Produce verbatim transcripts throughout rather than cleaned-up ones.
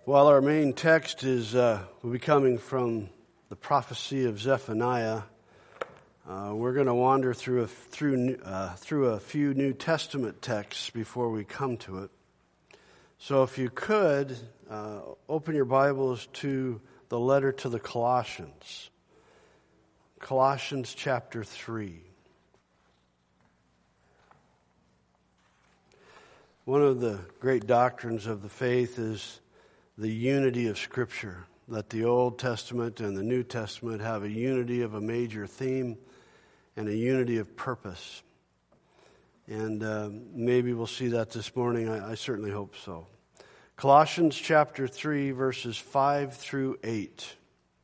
Well, our main text is uh, will be coming from the prophecy of Zephaniah. Uh, we're going to wander through a, through uh, through a few New Testament texts before we come to it. So, if you could uh, open your Bibles to the letter to the Colossians, Colossians chapter three. One of the great doctrines of the faith is the unity of Scripture, that the Old Testament and the New Testament have a unity of a major theme and a unity of purpose. And uh, maybe we'll see that this morning. I, I certainly hope so. Colossians chapter three, verses five through eight.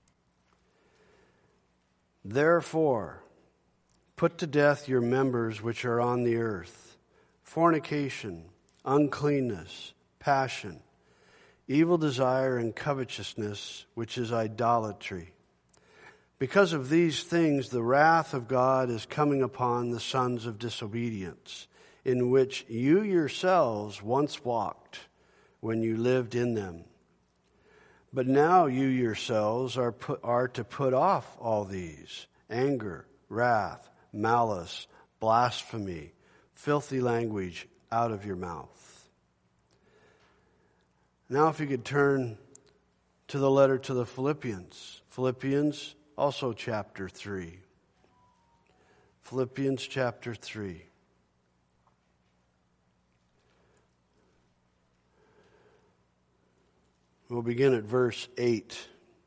Therefore, put to death your members which are on the earth, fornication, uncleanness, passion, evil desire, and covetousness, which is idolatry. Because of these things, the wrath of God is coming upon the sons of disobedience, in which you yourselves once walked when you lived in them. But now you yourselves are put, are to put off all these: anger, wrath, malice, blasphemy, filthy language out of your mouth. Now if you could turn to the letter to the Philippians. Philippians, also chapter three. Philippians chapter three. We'll begin at verse eight.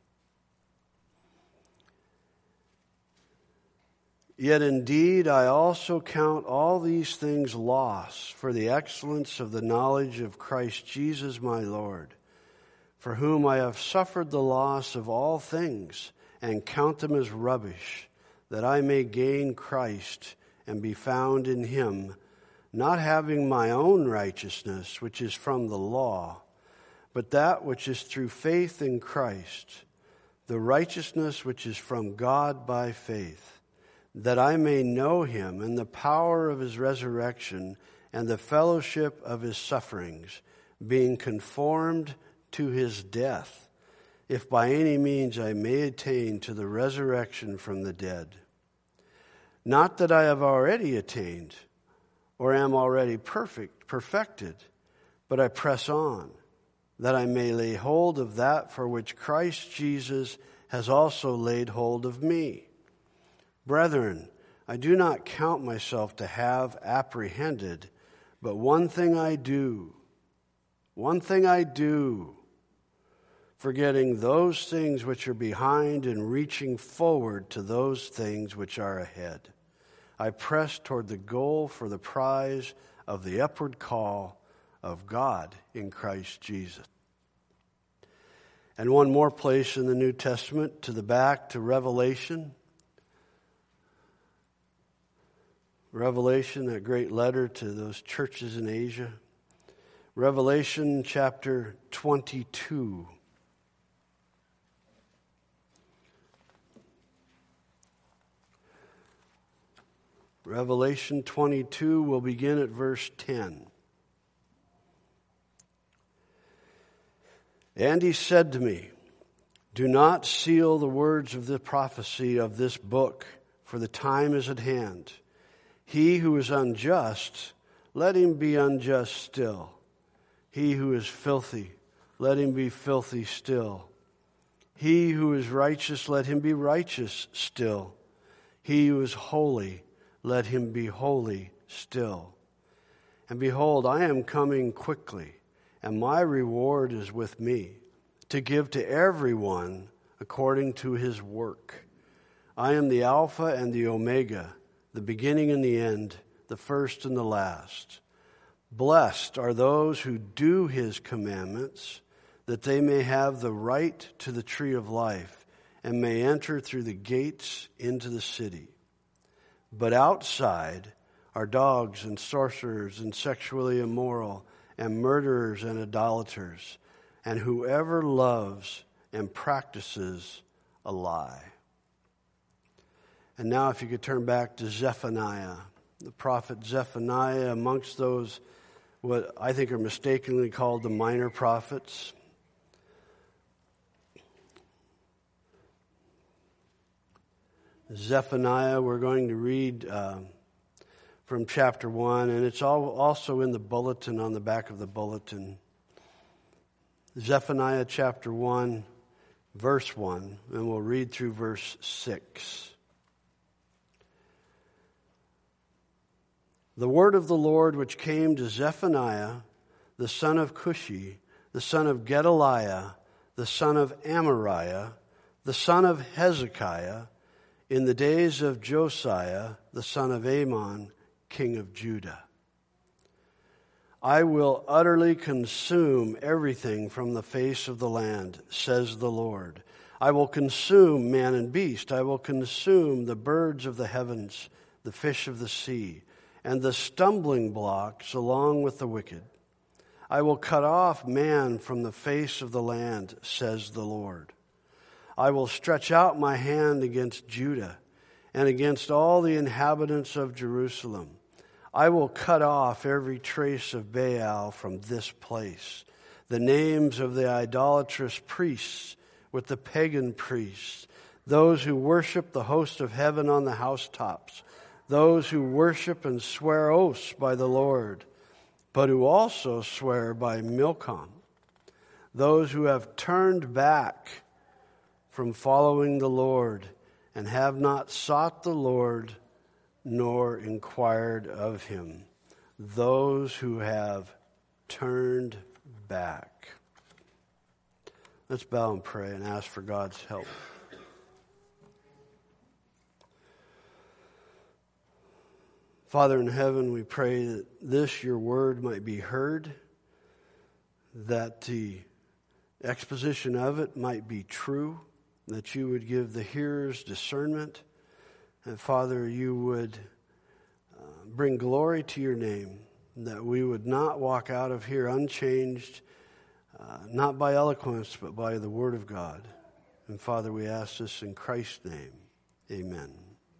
Yet indeed I also count all these things loss for the excellence of the knowledge of Christ Jesus my Lord, for whom I have suffered the loss of all things, and count them as rubbish, that I may gain Christ and be found in him, not having my own righteousness, which is from the law, but that which is through faith in Christ, the righteousness which is from God by faith, that I may know him and the power of his resurrection and the fellowship of his sufferings, being conformed to his death, if by any means I may attain to the resurrection from the dead. Not that I have already attained or am already perfect, perfected, but I press on, that I may lay hold of that for which Christ Jesus has also laid hold of me. Brethren, I do not count myself to have apprehended, but one thing I do, one thing I do, forgetting those things which are behind and reaching forward to those things which are ahead. I press toward the goal for the prize of the upward call of God in Christ Jesus. And one more place in the New Testament, to the back to Revelation. Revelation, that great letter to those churches in Asia. Revelation chapter twenty-two. Revelation twenty-two, we'll begin at verse ten. And he said to me, do not seal the words of the prophecy of this book, for the time is at hand. He who is unjust, let him be unjust still. He who is filthy, let him be filthy still. He who is righteous, let him be righteous still. He who is holy, let him be holy still. And behold, I am coming quickly, and my reward is with me, to give to everyone according to his work. I am the Alpha and the Omega, the beginning and the end, the first and the last. Blessed are those who do his commandments, that they may have the right to the tree of life and may enter through the gates into the city. But outside are dogs and sorcerers and sexually immoral and murderers and idolaters, and whoever loves and practices a lie. And now if you could turn back to Zephaniah, the prophet Zephaniah, amongst those what I think are mistakenly called the minor prophets. Zephaniah. We're going to read uh, from chapter one, and it's all also in the bulletin, on the back of the bulletin. Zephaniah chapter one, verse one, and we'll read through verse six. The word of the Lord which came to Zephaniah, the son of Cushi, the son of Gedaliah, the son of Amariah, the son of Hezekiah, in the days of Josiah, the son of Amon, king of Judah. I will utterly consume everything from the face of the land, says the Lord. I will consume man and beast. I will consume the birds of the heavens, the fish of the sea, and the stumbling blocks along with the wicked. I will cut off man from the face of the land, says the Lord. I will stretch out my hand against Judah and against all the inhabitants of Jerusalem. I will cut off every trace of Baal from this place, the names of the idolatrous priests with the pagan priests, those who worship the host of heaven on the housetops, those who worship and swear oaths by the Lord, but who also swear by Milcom, those who have turned back from following the Lord and have not sought the Lord nor inquired of him. Those who have turned back. Let's bow and pray and ask for God's help. Father in heaven, we pray that this, your word, might be heard, that the exposition of it might be true, that you would give the hearers discernment, and Father, you would uh, bring glory to your name, that we would not walk out of here unchanged, uh, not by eloquence, but by the word of God. And Father, we ask this in Christ's name. Amen.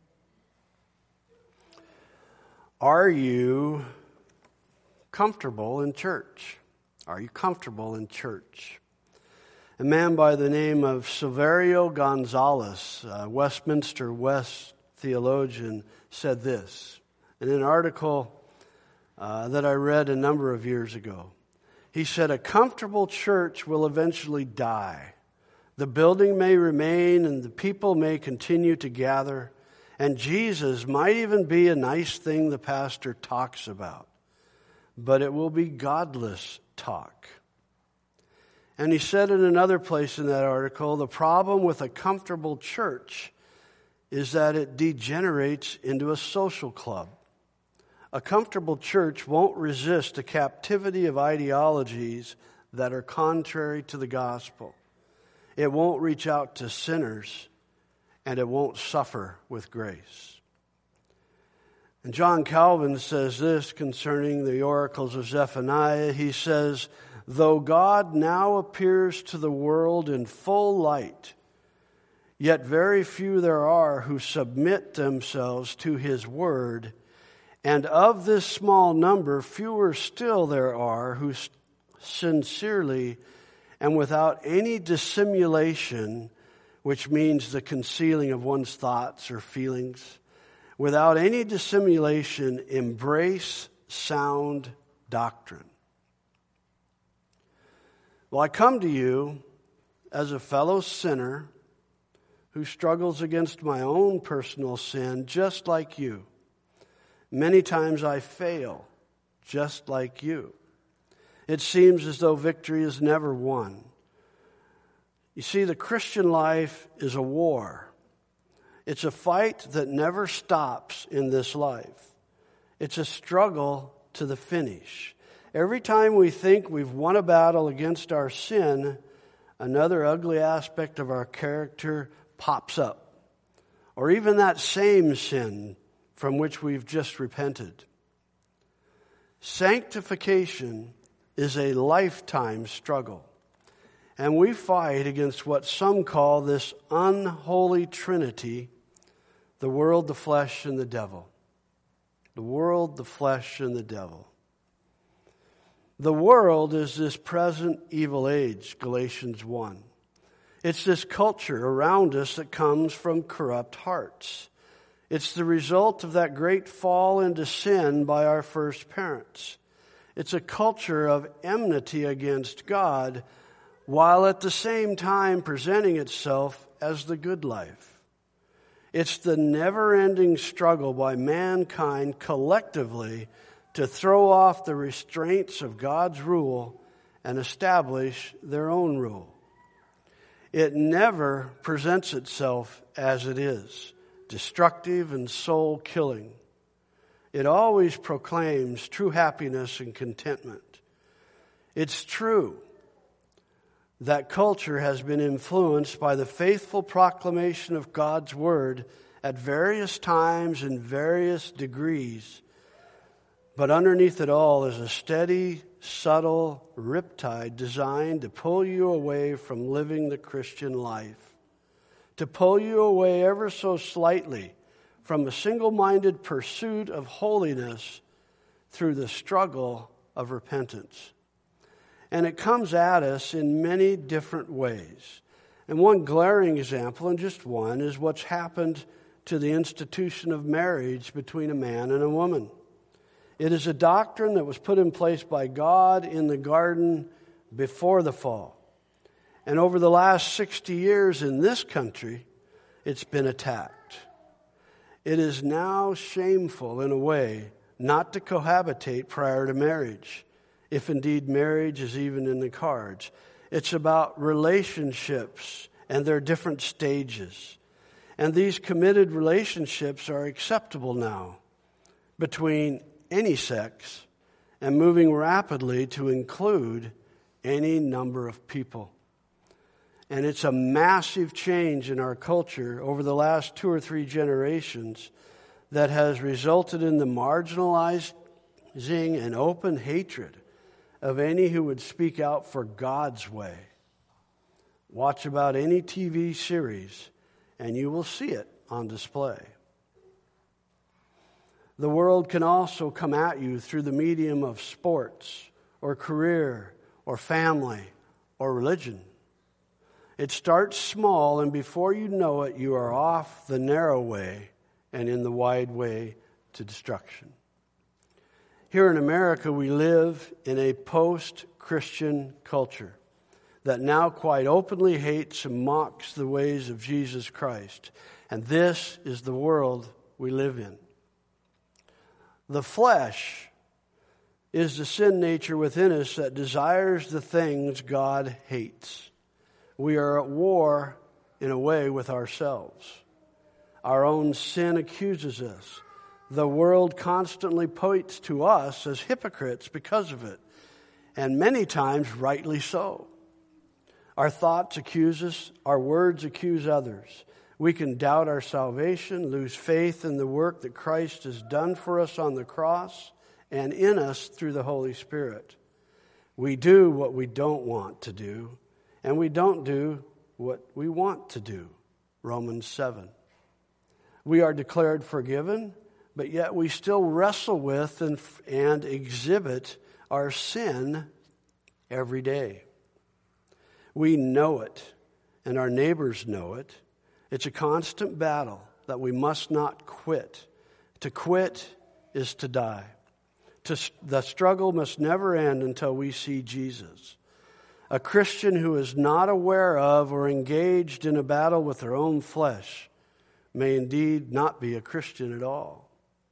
Are you comfortable in church? Are you comfortable in church? A man by the name of Silverio Gonzalez, a Westminster West theologian, said this in an article uh, that I read a number of years ago. He said, "A comfortable church will eventually die. The building may remain and the people may continue to gather, and Jesus might even be a nice thing the pastor talks about, but it will be godless talk." And he said in another place in that article, the problem with a comfortable church is that it degenerates into a social club. A comfortable church won't resist a captivity of ideologies that are contrary to the gospel. It won't reach out to sinners, and it won't suffer with grace. And John Calvin says this concerning the oracles of Zephaniah. He says, "Though God now appears to the world in full light, yet very few there are who submit themselves to his word, and of this small number fewer still there are who sincerely and without any dissimulation," which means the concealing of one's thoughts or feelings, "without any dissimulation embrace sound doctrine." Well, I come to you as a fellow sinner who struggles against my own personal sin just like you. Many times I fail just like you. It seems as though victory is never won. You see, the Christian life is a war. It's a fight that never stops in this life. It's a struggle to the finish. Every time we think we've won a battle against our sin, another ugly aspect of our character pops up. Or even that same sin from which we've just repented. Sanctification is a lifetime struggle. And we fight against what some call this unholy trinity, the world, the flesh, and the devil. The world, the flesh, and the devil. The world is this present evil age, Galatians one. It's this culture around us that comes from corrupt hearts. It's the result of that great fall into sin by our first parents. It's a culture of enmity against God, while at the same time presenting itself as the good life. It's the never-ending struggle by mankind collectively to throw off the restraints of God's rule and establish their own rule. It never presents itself as it is, destructive and soul-killing. It always proclaims true happiness and contentment. It's true that culture has been influenced by the faithful proclamation of God's Word at various times and various degrees. But underneath it all is a steady, subtle riptide designed to pull you away from living the Christian life, to pull you away ever so slightly from a single-minded pursuit of holiness through the struggle of repentance. And it comes at us in many different ways. And one glaring example, and just one, is what's happened to the institution of marriage between a man and a woman. It is a doctrine that was put in place by God in the garden before the fall. And over the last sixty years in this country, it's been attacked. It is now shameful in a way not to cohabitate prior to marriage, if indeed marriage is even in the cards. It's about relationships and their different stages. And these committed relationships are acceptable now between any sex and moving rapidly to include any number of people. And it's a massive change in our culture over the last two or three generations that has resulted in the marginalizing and open hatred of any who would speak out for God's way. Watch about any T V series and you will see it on display. The world can also come at you through the medium of sports or career or family or religion. It starts small, and before you know it, you are off the narrow way and in the wide way to destruction. Here in America, we live in a post-Christian culture that now quite openly hates and mocks the ways of Jesus Christ. And this is the world we live in. The flesh is the sin nature within us that desires the things God hates. We are at war, in a way, with ourselves. Our own sin accuses us. The world constantly points to us as hypocrites because of it, and many times rightly so. Our thoughts accuse us. Our words accuse others. We can doubt our salvation, lose faith in the work that Christ has done for us on the cross and in us through the Holy Spirit. We do what we don't want to do, and we don't do what we want to do. Romans seven. We are declared forgiven, but yet we still wrestle with and, and exhibit our sin every day. We know it, and our neighbors know it. It's a constant battle that we must not quit. To quit is to die. To, the struggle must never end until we see Jesus. A Christian who is not aware of or engaged in a battle with their own flesh may indeed not be a Christian at all.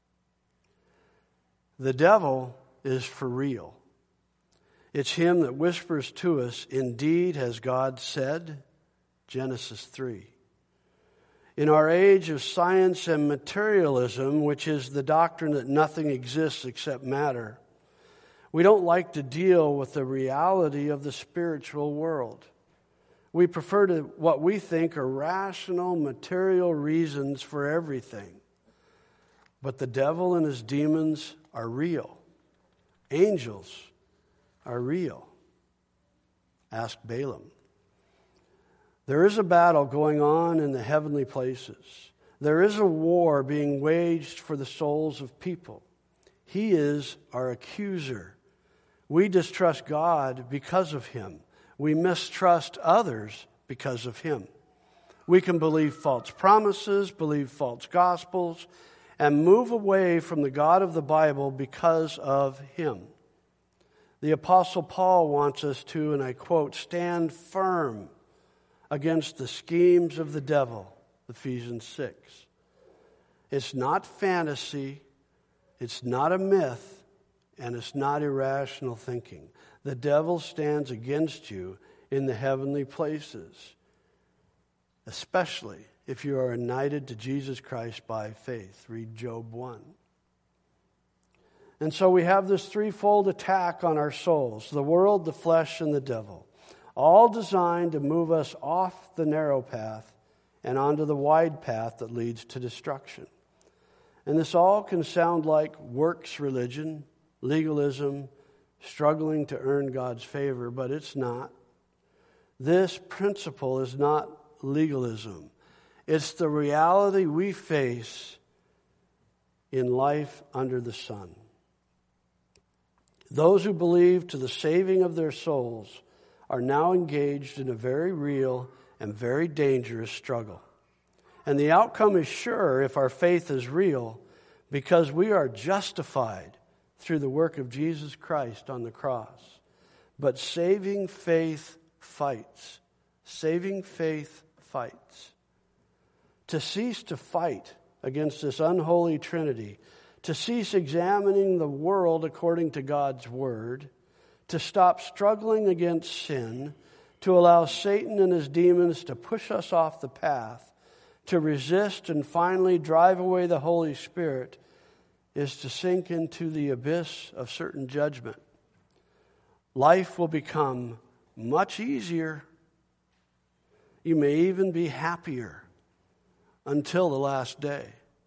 The devil is for real. It's him that whispers to us, "Indeed, has God said?" Genesis three. In our age of science and materialism, which is the doctrine that nothing exists except matter, we don't like to deal with the reality of the spiritual world. We prefer to what we think are rational, material reasons for everything. But the devil and his demons are real. Angels are real. Ask Balaam. There is a battle going on in the heavenly places. There is a war being waged for the souls of people. He is our accuser. We distrust God because of him. We mistrust others because of him. We can believe false promises, believe false gospels, and move away from the God of the Bible because of him. The Apostle Paul wants us to, and I quote, stand firm against the schemes of the devil, Ephesians six. It's not fantasy, it's not a myth, and it's not irrational thinking. The devil stands against you in the heavenly places, especially if you are united to Jesus Christ by faith. Read Job one. And so we have this threefold attack on our souls: the world, the flesh, and the devil, all designed to move us off the narrow path and onto the wide path that leads to destruction. And this all can sound like works religion, legalism, struggling to earn God's favor, but it's not. This principle is not legalism. It's the reality we face in life under the sun. Those who believe to the saving of their souls are now engaged in a very real and very dangerous struggle. And the outcome is sure if our faith is real, because we are justified through the work of Jesus Christ on the cross. But saving faith fights. Saving faith fights. To cease to fight against this unholy trinity, to cease examining the world according to God's word, to stop struggling against sin, to allow Satan and his demons to push us off the path, to resist and finally drive away the Holy Spirit, is to sink into the abyss of certain judgment. Life will become much easier. You may even be happier until the last day.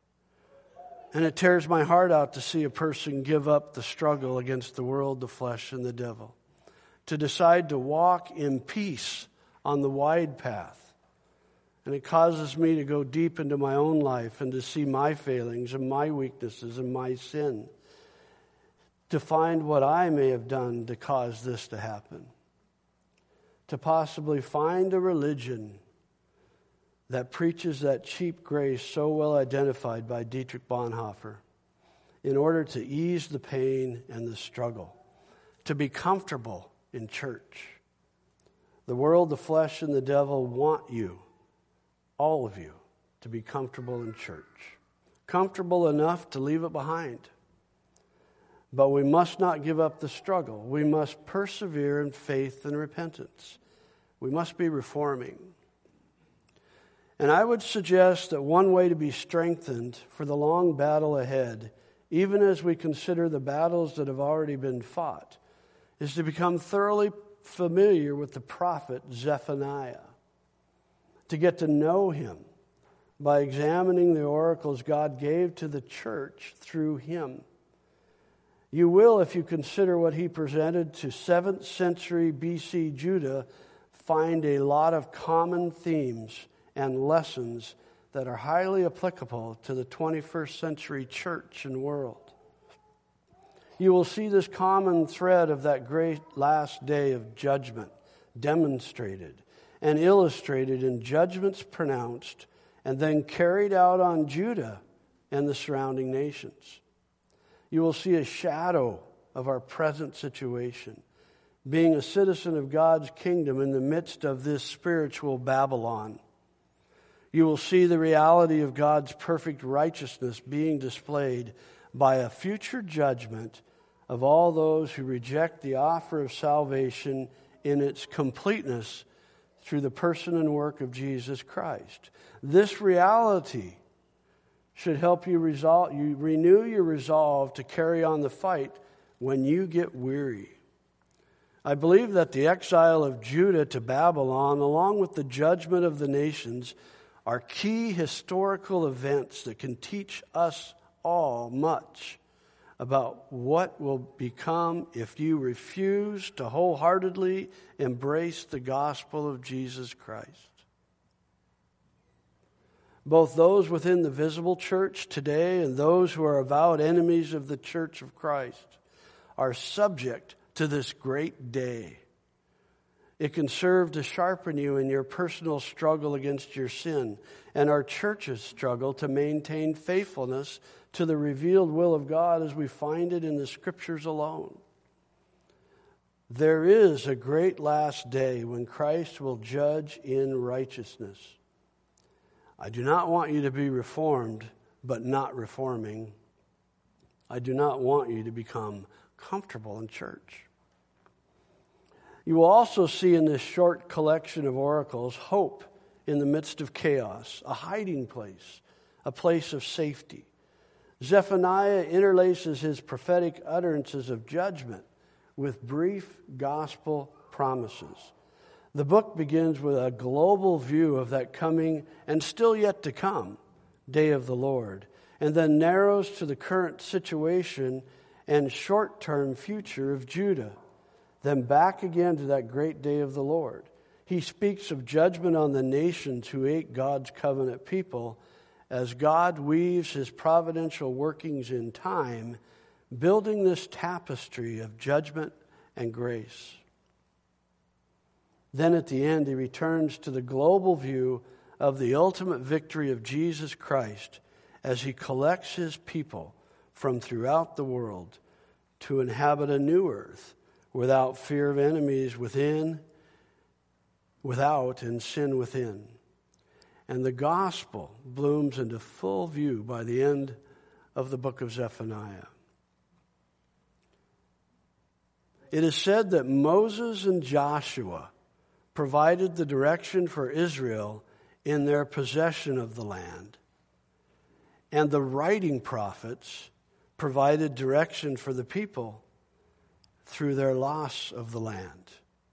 And it tears my heart out to see a person give up the struggle against the world, the flesh, and the devil, to decide to walk in peace on the wide path. And it causes me to go deep into my own life and to see my failings and my weaknesses and my sin, to find what I may have done to cause this to happen, to possibly find a religion that preaches that cheap grace so well identified by Dietrich Bonhoeffer in order to ease the pain and the struggle, to be comfortable in church. The world, the flesh, and the devil want you, all of you, to be comfortable in church. Comfortable enough to leave it behind. But we must not give up the struggle. We must persevere in faith and repentance. We must be reforming. And I would suggest that one way to be strengthened for the long battle ahead, even as we consider the battles that have already been fought, is to become thoroughly familiar with the prophet Zephaniah, to get to know him by examining the oracles God gave to the church through him. You will, if you consider what he presented to seventh century B C Judah, find a lot of common themes and lessons that are highly applicable to the twenty-first century church and world. You will see this common thread of that great last day of judgment demonstrated and illustrated in judgments pronounced and then carried out on Judah and the surrounding nations. You will see a shadow of our present situation, being a citizen of God's kingdom in the midst of this spiritual Babylon. You will see the reality of God's perfect righteousness being displayed by a future judgment of all those who reject the offer of salvation in its completeness through the person and work of Jesus Christ. This reality should help you resolve, you renew your resolve to carry on the fight when you get weary. I believe that the exile of Judah to Babylon, along with the judgment of the nations, are key historical events that can teach us all much about what will become if you refuse to wholeheartedly embrace the gospel of Jesus Christ. Both those within the visible church today and those who are avowed enemies of the church of Christ are subject to this great day. It can serve to sharpen you in your personal struggle against your sin and our church's struggle to maintain faithfulness to the revealed will of God as we find it in the Scriptures alone. There is a great last day when Christ will judge in righteousness. I do not want you to be reformed, but not reforming. I do not want you to become comfortable in church. You will also see in this short collection of oracles hope in the midst of chaos, a hiding place, a place of safety. Zephaniah interlaces his prophetic utterances of judgment with brief gospel promises. The book begins with a global view of that coming and still yet to come day of the Lord, and then narrows to the current situation and short-term future of Judah. Then back again to that great day of the Lord. He speaks of judgment on the nations who ate God's covenant people as God weaves his providential workings in time, building this tapestry of judgment and grace. Then at the end, he returns to the global view of the ultimate victory of Jesus Christ as he collects his people from throughout the world to inhabit a new earth without fear of enemies within, without, and sin within. And the gospel blooms into full view by the end of the book of Zephaniah. It is said that Moses and Joshua provided the direction for Israel in their possession of the land, and the writing prophets provided direction for the people through their loss of the land.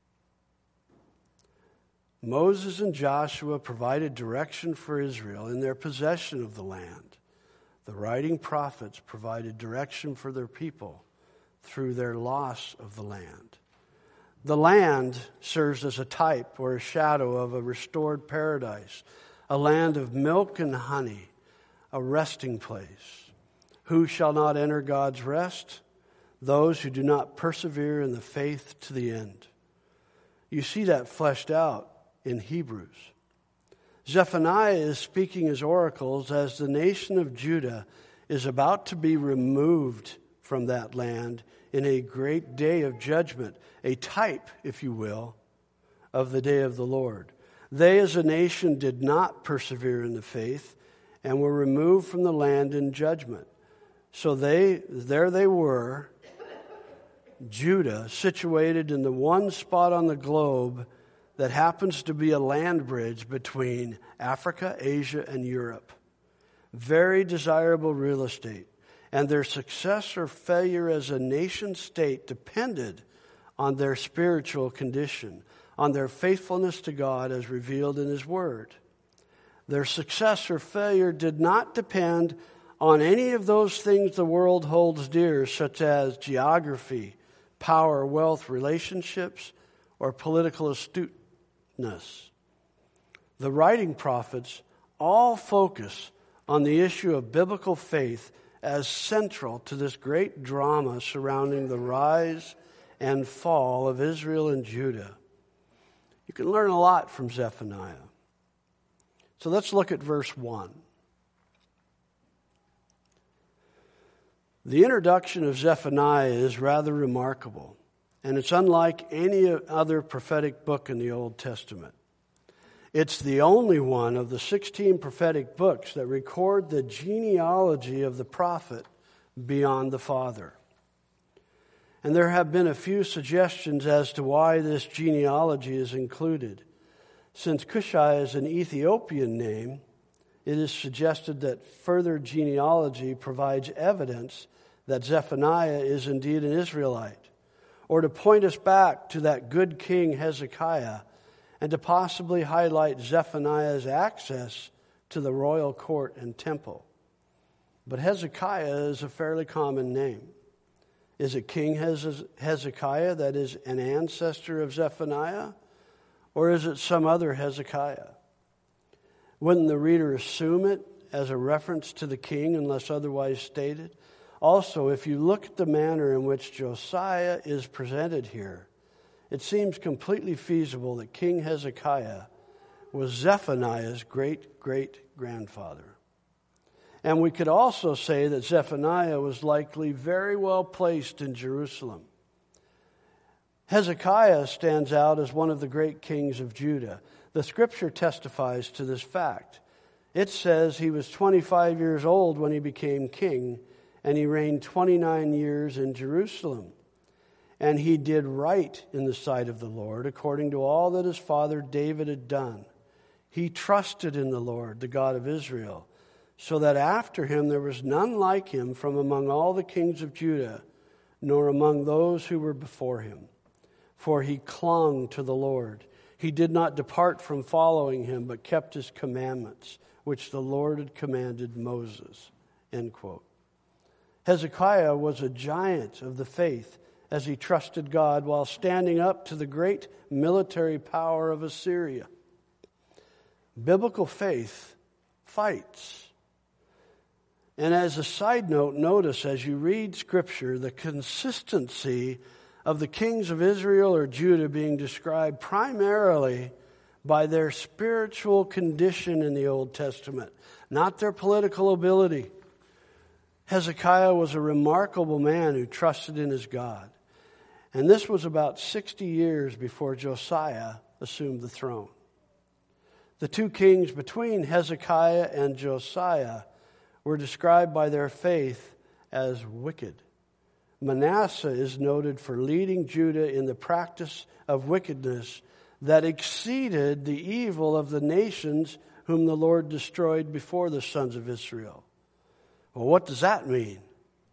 Moses and Joshua provided direction for Israel in their possession of the land. The writing prophets provided direction for their people through their loss of the land. The land serves as a type or a shadow of a restored paradise, a land of milk and honey, a resting place. Who shall not enter God's rest? Those who do not persevere in the faith to the end. You see that fleshed out in Hebrews. Zephaniah is speaking his oracles as the nation of Judah is about to be removed from that land in a great day of judgment, a type, if you will, of the day of the Lord. They as a nation did not persevere in the faith and were removed from the land in judgment. So they, there they were, Judah, situated in the one spot on the globe that happens to be a land bridge between Africa, Asia, and Europe. Very desirable real estate. And their success or failure as a nation state depended on their spiritual condition, on their faithfulness to God as revealed in His Word. Their success or failure did not depend on any of those things the world holds dear, such as geography, power, wealth, relationships, or political astuteness. The writing prophets all focus on the issue of biblical faith as central to this great drama surrounding the rise and fall of Israel and Judah. You can learn a lot from Zephaniah. So let's look at verse one. The introduction of Zephaniah is rather remarkable, and it's unlike any other prophetic book in the Old Testament. It's the only one of the sixteen prophetic books that record the genealogy of the prophet beyond the father. And there have been a few suggestions as to why this genealogy is included. Since Cushai is an Ethiopian name, it is suggested that further genealogy provides evidence that Zephaniah is indeed an Israelite, or to point us back to that good king Hezekiah, and to possibly highlight Zephaniah's access to the royal court and temple. But Hezekiah is a fairly common name. Is it King Hezekiah that is an ancestor of Zephaniah? Or is it some other Hezekiah? Wouldn't the reader assume it as a reference to the king unless otherwise stated? Also, if you look at the manner in which Josiah is presented here, it seems completely feasible that King Hezekiah was Zephaniah's great-great-grandfather. And we could also say that Zephaniah was likely very well placed in Jerusalem. Hezekiah stands out as one of the great kings of Judah. The scripture testifies to this fact. It says he was twenty-five years old when he became king, and he reigned twenty-nine years in Jerusalem. And he did right in the sight of the Lord, according to all that his father David had done. He trusted in the Lord, the God of Israel, so that after him there was none like him from among all the kings of Judah, nor among those who were before him. For he clung to the Lord. He did not depart from following him, but kept his commandments, which the Lord had commanded Moses." End quote. Hezekiah was a giant of the faith as he trusted God while standing up to the great military power of Assyria. Biblical faith fights. And as a side note, notice as you read Scripture, the consistency of the kings of Israel or Judah being described primarily by their spiritual condition in the Old Testament, not their political ability. Hezekiah was a remarkable man who trusted in his God. And this was about sixty years before Josiah assumed the throne. The two kings between Hezekiah and Josiah were described by their faith as wicked. Manasseh is noted for leading Judah in the practice of wickedness that exceeded the evil of the nations whom the Lord destroyed before the sons of Israel. Well, what does that mean?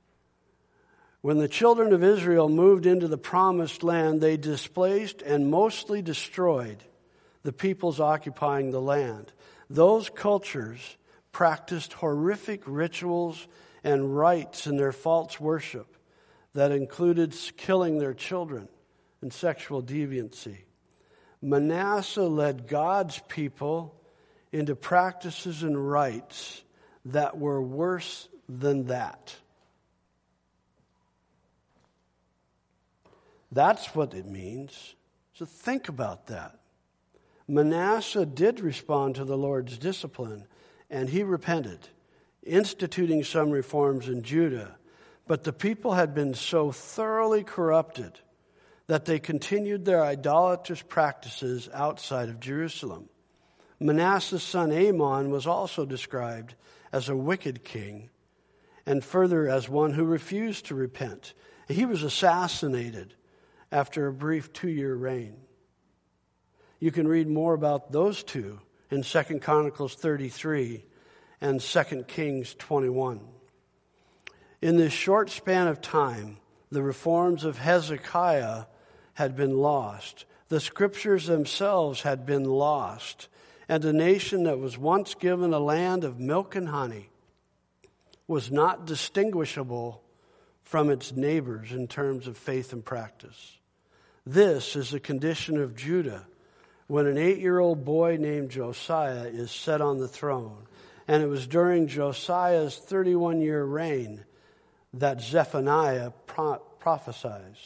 When the children of Israel moved into the promised land, they displaced and mostly destroyed the peoples occupying the land. Those cultures practiced horrific rituals and rites in their false worship that included killing their children and sexual deviancy. Manasseh led God's people into practices and rites that were worse than that. That's what it means. So think about that. Manasseh did respond to the Lord's discipline, and he repented, instituting some reforms in Judah. But the people had been so thoroughly corrupted that they continued their idolatrous practices outside of Jerusalem. Manasseh's son Amon was also described as a wicked king, and further as one who refused to repent. He was assassinated after a brief two-year reign. You can read more about those two in Second Chronicles thirty-three and Second Kings twenty-one. In this short span of time, the reforms of Hezekiah had been lost. The scriptures themselves had been lost. And a nation that was once given a land of milk and honey was not distinguishable from its neighbors in terms of faith and practice. This is the condition of Judah when an eight-year-old boy named Josiah is set on the throne. And it was during Josiah's thirty-one-year reign that Zephaniah pro- prophesies.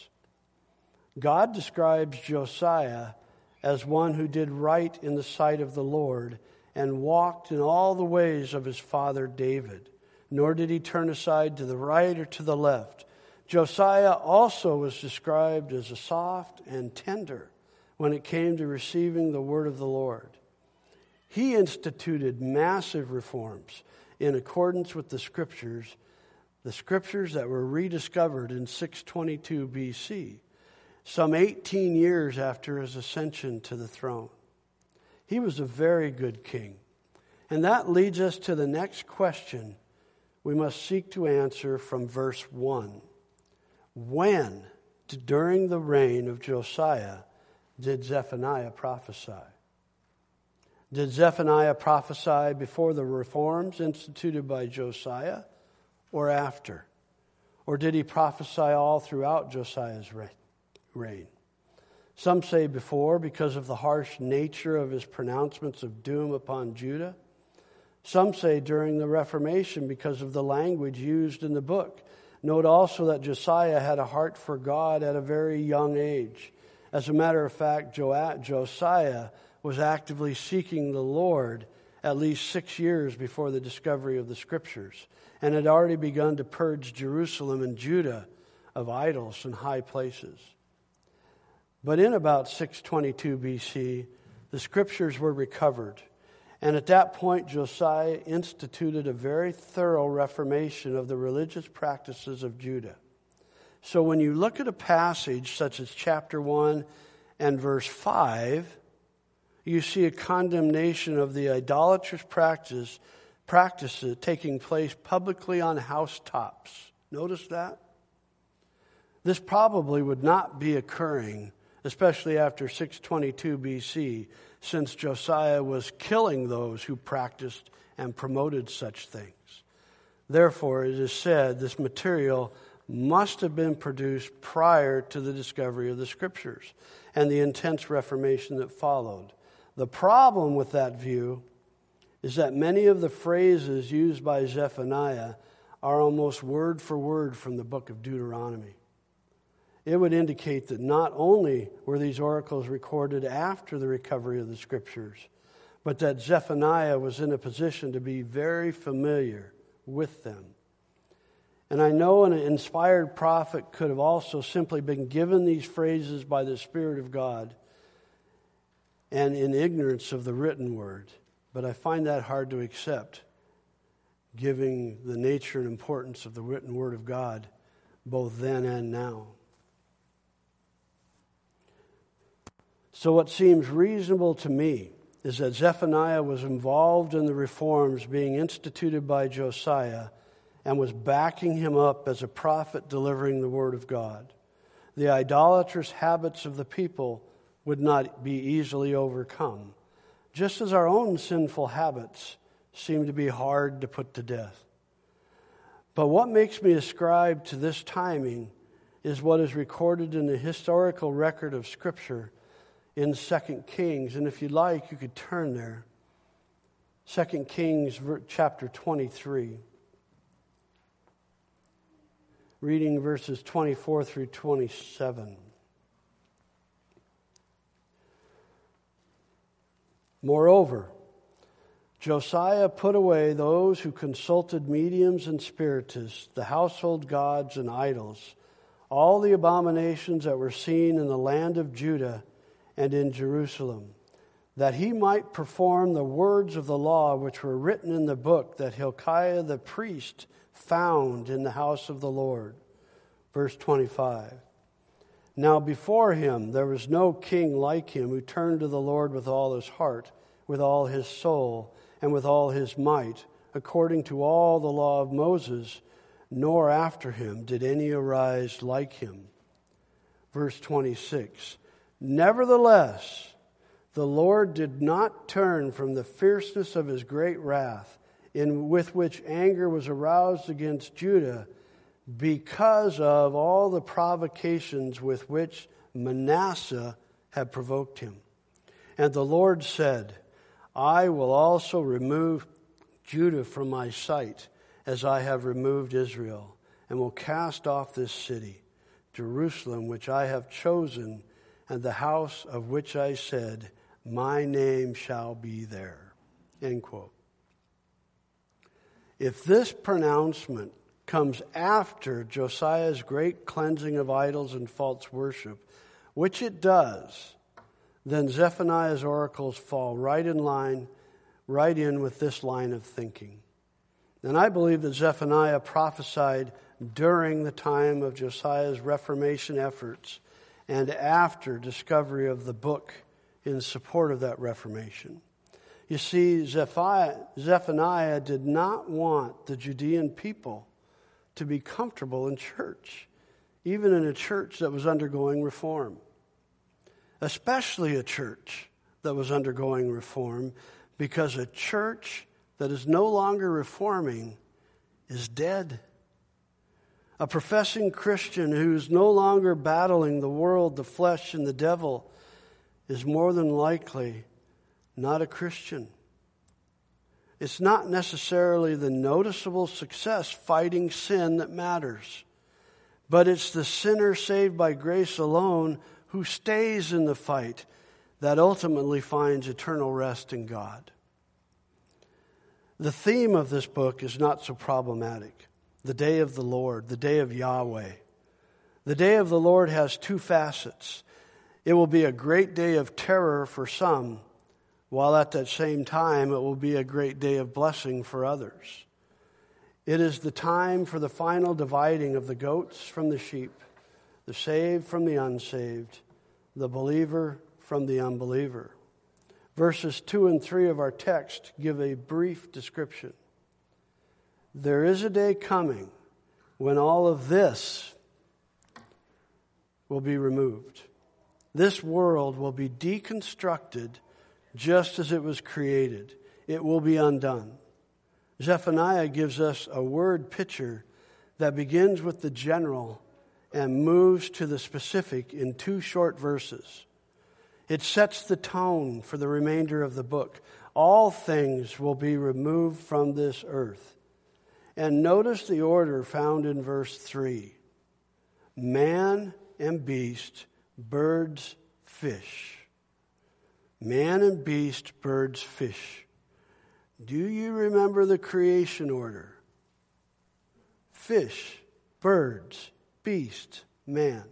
God describes Josiah as one who did right in the sight of the Lord and walked in all the ways of his father David, nor did he turn aside to the right or to the left. Josiah also was described as a soft and tender when it came to receiving the word of the Lord. He instituted massive reforms in accordance with the scriptures, the scriptures that were rediscovered in six twenty-two B C, some eighteen years after his ascension to the throne. He was a very good king. And that leads us to the next question we must seek to answer from verse one. When, during the reign of Josiah, did Zephaniah prophesy? Did Zephaniah prophesy before the reforms instituted by Josiah or after? Or did he prophesy all throughout Josiah's reign? reign. Some say before because of the harsh nature of his pronouncements of doom upon Judah. Some say during the Reformation because of the language used in the book. Note also that Josiah had a heart for God at a very young age. As a matter of fact, Jo- Josiah was actively seeking the Lord at least six years before the discovery of the Scriptures, and had already begun to purge Jerusalem and Judah of idols and high places. But in about six twenty-two B C, the Scriptures were recovered, and at that point Josiah instituted a very thorough reformation of the religious practices of Judah. So when you look at a passage such as chapter one and verse five, you see a condemnation of the idolatrous practice, practices taking place publicly on housetops. Notice that? This probably would not be occurring, especially after six twenty-two B C, since Josiah was killing those who practiced and promoted such things. Therefore, it is said this material must have been produced prior to the discovery of the Scriptures and the intense Reformation that followed. The problem with that view is that many of the phrases used by Zephaniah are almost word for word from the book of Deuteronomy. It would indicate that not only were these oracles recorded after the recovery of the Scriptures, but that Zephaniah was in a position to be very familiar with them. And I know an inspired prophet could have also simply been given these phrases by the Spirit of God and in ignorance of the written word. But I find that hard to accept, given the nature and importance of the written word of God, both then and now. So what seems reasonable to me is that Zephaniah was involved in the reforms being instituted by Josiah and was backing him up as a prophet delivering the word of God. The idolatrous habits of the people would not be easily overcome, just as our own sinful habits seem to be hard to put to death. But what makes me ascribe to this timing is what is recorded in the historical record of Scripture in Second Kings. And if you like, you could turn there. Second Kings chapter twenty-three. Reading verses twenty-four through twenty-seven. Moreover, Josiah put away those who consulted mediums and spiritists, the household gods and idols, all the abominations that were seen in the land of Judah and in Jerusalem, that he might perform the words of the law which were written in the book that Hilkiah the priest found in the house of the Lord. Verse twenty-five. Now before him there was no king like him who turned to the Lord with all his heart, with all his soul, and with all his might, according to all the law of Moses, nor after him did any arise like him. Verse twenty-six. Nevertheless, the Lord did not turn from the fierceness of his great wrath, in with which anger was aroused against Judah, because of all the provocations with which Manasseh had provoked him. And the Lord said, I will also remove Judah from my sight, as I have removed Israel, and will cast off this city, Jerusalem, which I have chosen, and the house of which I said, my name shall be there. End quote. If this pronouncement comes after Josiah's great cleansing of idols and false worship, which it does, then Zephaniah's oracles fall right in line, right in with this line of thinking. And I believe that Zephaniah prophesied during the time of Josiah's Reformation efforts and after discovery of the book in support of that Reformation. You see, Zephaniah did not want the Judean people to be comfortable in church, even in a church that was undergoing reform. Especially a church that was undergoing reform, because a church that is no longer reforming is dead. A professing Christian who's no longer battling the world, the flesh, and the devil is more than likely not a Christian. It's not necessarily the noticeable success fighting sin that matters, but it's the sinner saved by grace alone who stays in the fight that ultimately finds eternal rest in God. The theme of this book is not so problematic. The day of the Lord, the day of Yahweh. The day of the Lord has two facets. It will be a great day of terror for some, while at that same time it will be a great day of blessing for others. It is the time for the final dividing of the goats from the sheep, the saved from the unsaved, the believer from the unbeliever. Verses two and three of our text give a brief description. There is a day coming when all of this will be removed. This world will be deconstructed just as it was created. It will be undone. Zephaniah gives us a word picture that begins with the general and moves to the specific in two short verses. It sets the tone for the remainder of the book. All things will be removed from this earth. And notice the order found in verse three. Man and beast, birds, fish. Man and beast, birds, fish. Do you remember the creation order? Fish, birds, beast, man.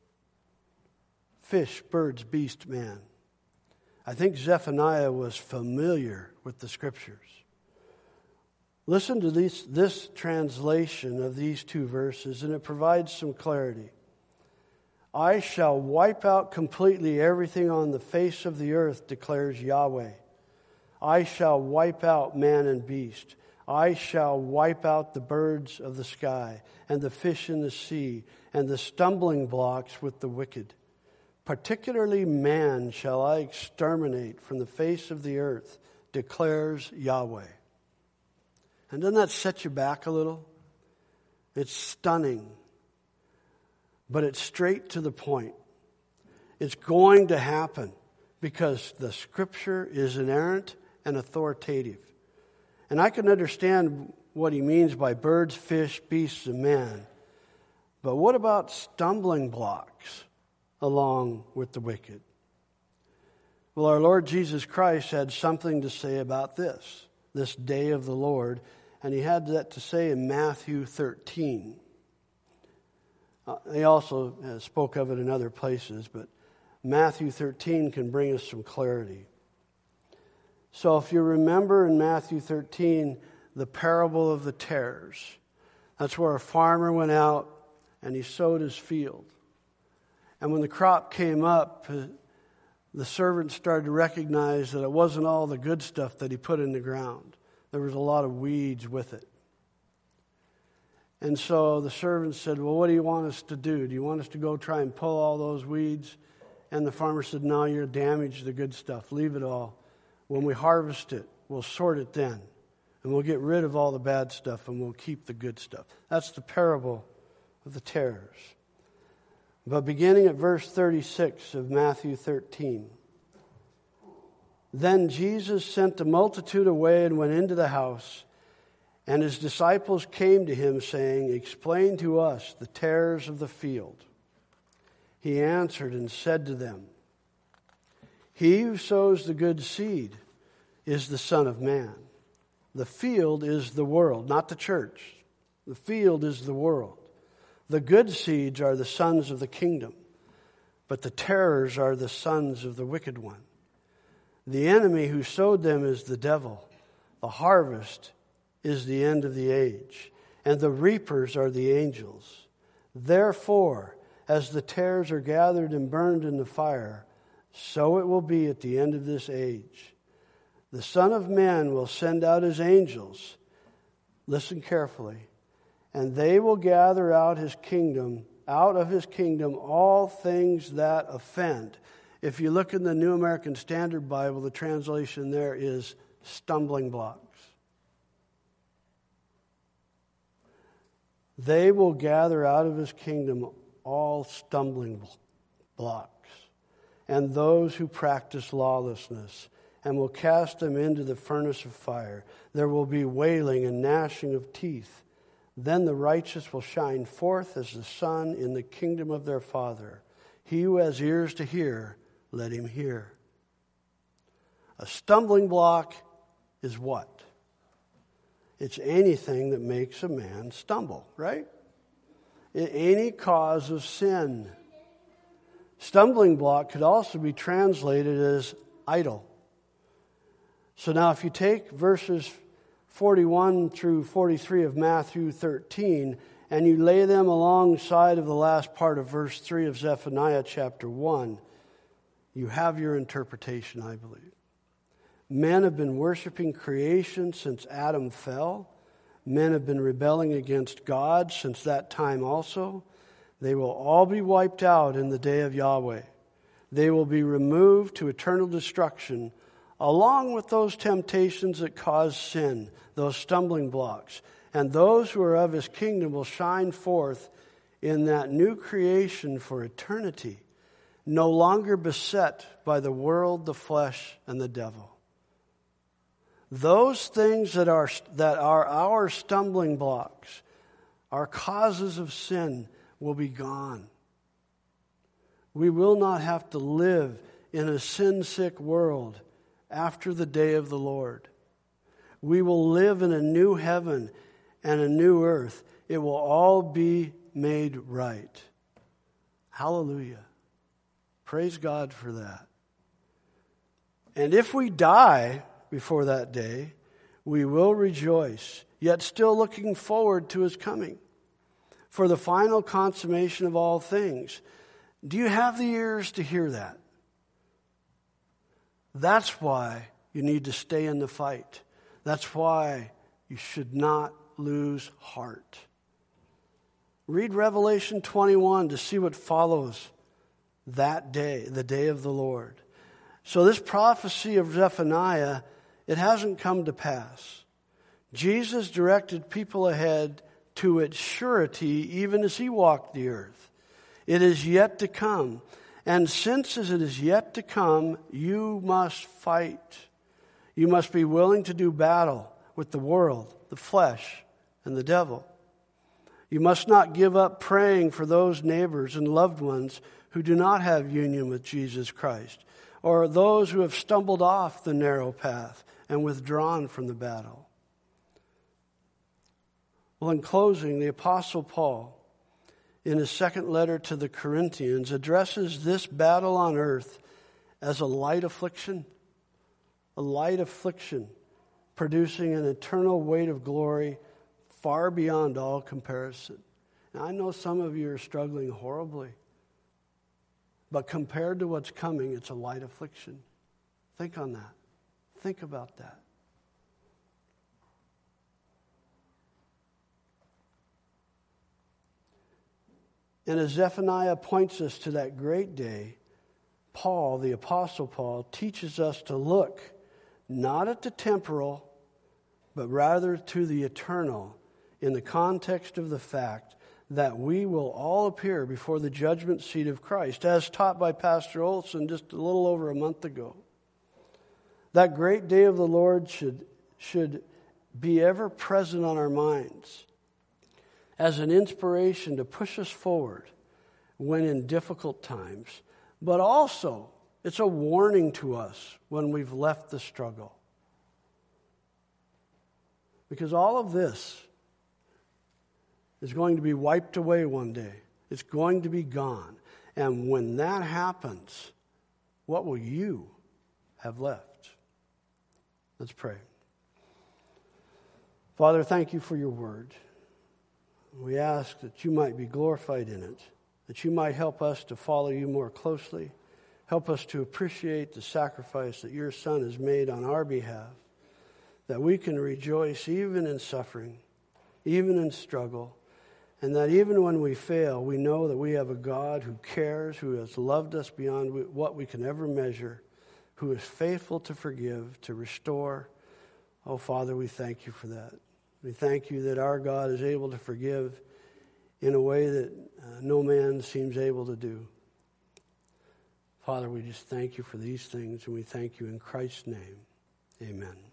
Fish, birds, beast, man. I think Zephaniah was familiar with the Scriptures. Listen to this, this translation of these two verses, and it provides some clarity. I shall wipe out completely everything on the face of the earth, declares Yahweh. I shall wipe out man and beast. I shall wipe out the birds of the sky and the fish in the sea and the stumbling blocks with the wicked. Particularly man shall I exterminate from the face of the earth, declares Yahweh. And doesn't that set you back a little? It's stunning, but it's straight to the point. It's going to happen because the Scripture is inerrant and authoritative. And I can understand what he means by birds, fish, beasts, and man. But what about stumbling blocks along with the wicked? Well, our Lord Jesus Christ had something to say about this, this day of the Lord, and he had that to say in Matthew thirteen. Uh, he also uh, spoke of it in other places, but Matthew thirteen can bring us some clarity. So if you remember in Matthew thirteen, the parable of the tares, that's where a farmer went out and he sowed his field. And when the crop came up, the servants started to recognize that it wasn't all the good stuff that he put in the ground. There was a lot of weeds with it. And so the servants said, well, what do you want us to do? Do you want us to go try and pull all those weeds? And the farmer said, no, you're damaged the good stuff. Leave it all. When we harvest it, we'll sort it then. And we'll get rid of all the bad stuff and we'll keep the good stuff. That's the parable of the tares. But beginning at verse thirty-six of Matthew thirteen. Then Jesus sent the multitude away and went into the house. And his disciples came to him, saying, explain to us the tares of the field. He answered and said to them, he who sows the good seed is the Son of Man. The field is the world, not the church. The field is the world. The good seeds are the sons of the kingdom, but the tares are the sons of the wicked one. The enemy who sowed them is the devil. The harvest is the end of the age, and the reapers are the angels. Therefore, as the tares are gathered and burned in the fire, so it will be at the end of this age. The Son of Man will send out his angels, listen carefully, and they will gather out his kingdom, out of his kingdom all things that offend. If you look in the New American Standard Bible, the translation there is stumbling blocks. They will gather out of his kingdom all stumbling blocks and those who practice lawlessness, and will cast them into the furnace of fire. There will be wailing and gnashing of teeth. Then the righteous will shine forth as the sun in the kingdom of their Father. He who has ears to hear, let him hear. A stumbling block is what? It's anything that makes a man stumble, right? Any cause of sin. Stumbling block could also be translated as idol. So now if you take verses forty-one through forty-three of Matthew thirteen and you lay them alongside of the last part of verse three of Zephaniah chapter one, you have your interpretation, I believe. Men have been worshiping creation since Adam fell. Men have been rebelling against God since that time also. They will all be wiped out in the day of Yahweh. They will be removed to eternal destruction, along with those temptations that cause sin, those stumbling blocks. And those who are of his kingdom will shine forth in that new creation for eternity, no longer beset by the world, the flesh, and the devil. Those things that are that are our stumbling blocks, our causes of sin, will be gone. We will not have to live in a sin-sick world after the day of the Lord. We will live in a new heaven and a new earth. It will all be made right. Hallelujah. Praise God for that. And if we die before that day, we will rejoice, yet still looking forward to his coming for the final consummation of all things. Do you have the ears to hear that? That's why you need to stay in the fight. That's why you should not lose heart. Read Revelation twenty-one to see what follows that day, the day of the Lord. So this prophecy of Zephaniah, it hasn't come to pass. Jesus directed people ahead to its surety even as he walked the earth. It is yet to come. And since as it is yet to come, you must fight. You must be willing to do battle with the world, the flesh, and the devil. You must not give up praying for those neighbors and loved ones who do not have union with Jesus Christ, or those who have stumbled off the narrow path and withdrawn from the battle. Well, in closing, the Apostle Paul, in his second letter to the Corinthians, addresses this battle on earth as a light affliction, a light affliction producing an eternal weight of glory far beyond all comparison. Now, I know some of you are struggling horribly, but compared to what's coming, it's a light affliction. Think on that. Think about that. And as Zephaniah points us to that great day, Paul, the Apostle Paul, teaches us to look not at the temporal, but rather to the eternal, in the context of the fact that we will all appear before the judgment seat of Christ, as taught by Pastor Olson just a little over a month ago. That great day of the Lord should, should be ever present on our minds as an inspiration to push us forward when in difficult times, but also it's a warning to us when we've left the struggle. Because all of this is going to be wiped away one day. It's going to be gone. And when that happens, what will you have left? Let's pray. Father, thank you for your word. We ask that you might be glorified in it, that you might help us to follow you more closely, help us to appreciate the sacrifice that your Son has made on our behalf, that we can rejoice even in suffering, even in struggle, and that even when we fail, we know that we have a God who cares, who has loved us beyond what we can ever measure, who is faithful to forgive, to restore. Oh, Father, we thank you for that. We thank you that our God is able to forgive in a way that uh, no man seems able to do. Father, we just thank you for these things, and we thank you in Christ's name. Amen.